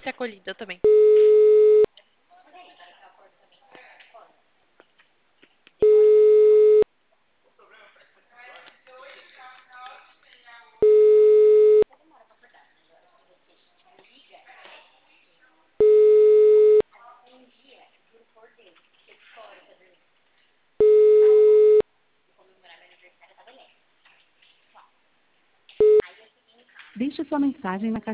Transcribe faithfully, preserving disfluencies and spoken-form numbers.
ser acolhida também. Deixe sua mensagem na caixa